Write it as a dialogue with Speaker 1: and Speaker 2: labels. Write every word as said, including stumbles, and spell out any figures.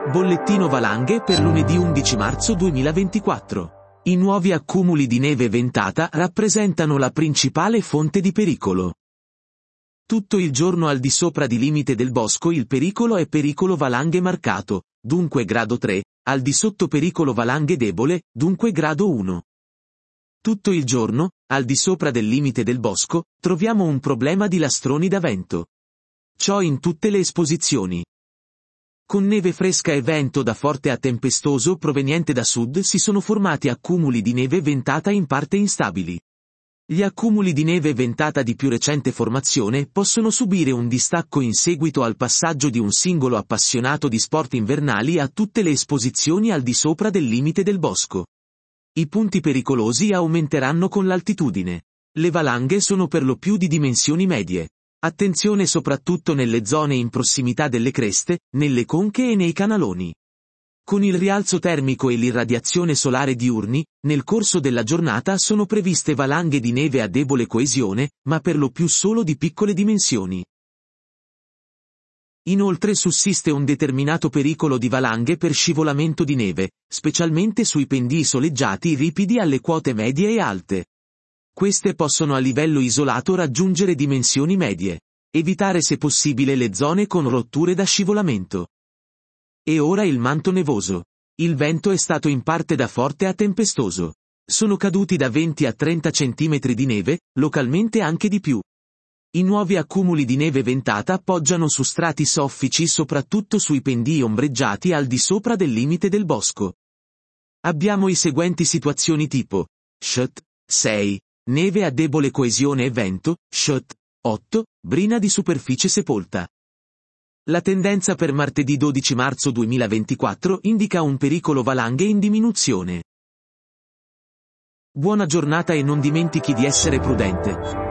Speaker 1: Bollettino valanghe per lunedì undici marzo duemilaventiquattro. I nuovi accumuli di neve ventata rappresentano la principale fonte di pericolo. Tutto il giorno al di sopra di limite del bosco il pericolo è pericolo valanghe marcato, dunque grado tre, al di sotto pericolo valanghe debole, dunque grado uno. Tutto il giorno, al di sopra del limite del bosco, troviamo un problema di lastroni da vento. Ciò in tutte le esposizioni. Con neve fresca e vento da forte a tempestoso proveniente da sud si sono formati accumuli di neve ventata in parte instabili. Gli accumuli di neve ventata di più recente formazione possono subire un distacco in seguito al passaggio di un singolo appassionato di sport invernali a tutte le esposizioni al di sopra del limite del bosco. I punti pericolosi aumenteranno con l'altitudine. Le valanghe sono per lo più di dimensioni medie. Attenzione soprattutto nelle zone in prossimità delle creste, nelle conche e nei canaloni. Con il rialzo termico e l'irradiazione solare diurni, nel corso della giornata sono previste valanghe di neve a debole coesione, ma per lo più solo di piccole dimensioni. Inoltre sussiste un determinato pericolo di valanghe per scivolamento di neve, specialmente sui pendii soleggiati ripidi alle quote medie e alte. Queste possono a livello isolato raggiungere dimensioni medie. Evitare se possibile le zone con rotture da scivolamento. E ora il manto nevoso. Il vento è stato in parte da forte a tempestoso. Sono caduti da venti a trenta centimetri di neve, localmente anche di più. I nuovi accumuli di neve ventata poggiano su strati soffici soprattutto sui pendii ombreggiati al di sopra del limite del bosco. Abbiamo i seguenti situazioni tipo: S H T sei. Neve a debole coesione e vento, S H T otto, brina di superficie sepolta. La tendenza per martedì dodici marzo duemilaventiquattro indica un pericolo valanghe in diminuzione. Buona giornata e non dimentichi di essere prudente.